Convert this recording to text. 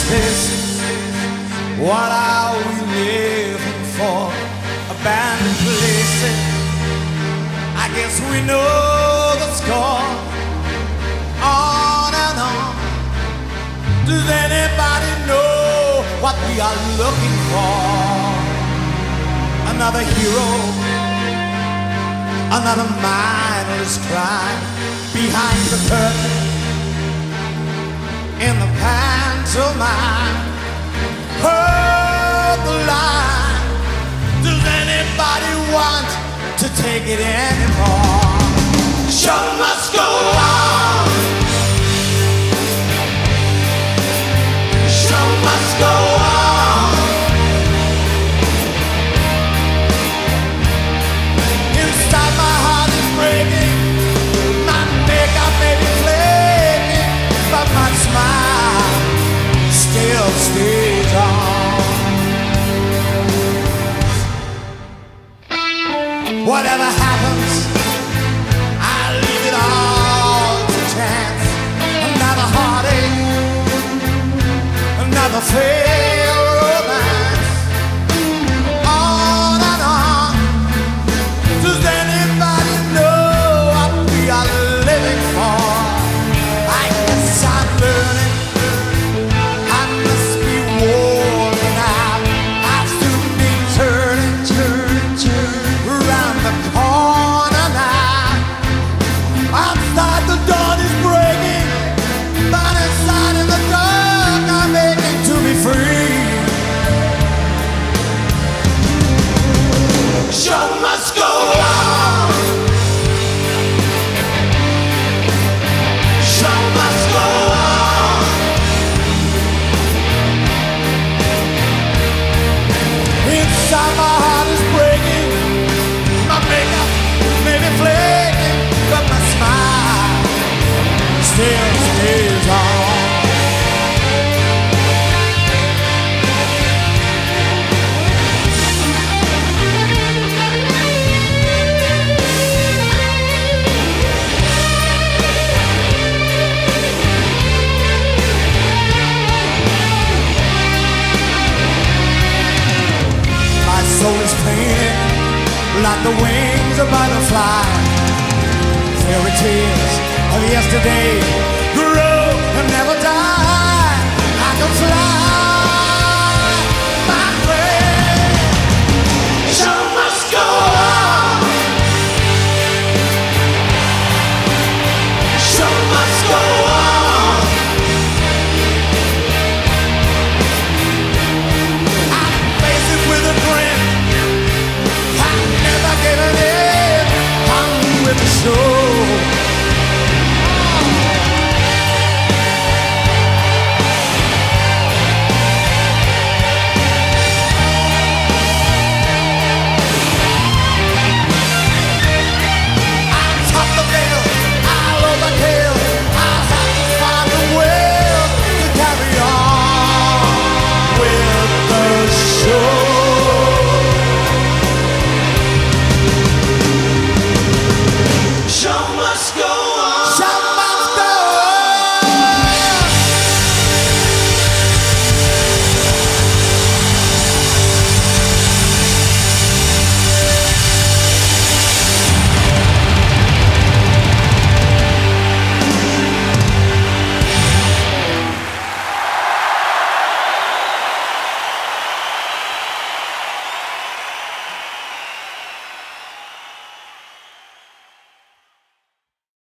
this? What are we living for? Abandoned places, I guess we know the score. On and on. Does anybody know what we are looking for? Another hero, another mindless crime behind the curtain, in the pantomime. Heard the line. Does anybody want to take it anymore? Show must go on. Show must go on. Inside my heart is breaking. My makeup may be flaking, but my smile still stays on. Whatever happens, I leave it all to chance. Another heartache, another failed romance. On and on. Does anybody know what we are living for? I guess I'm learning. I must be worn out. I'll soon be turning around the corner now. Outside the dawn is breaking, but inside in the dark I'm aching to be free. Show must go on. Show must go on. Inside my heart is breaking. My makeup may be flaking, but my smile still stays on. My soul is painted like the wings of butterfly. Fairy tales of yesterday grow and never die. I can fly.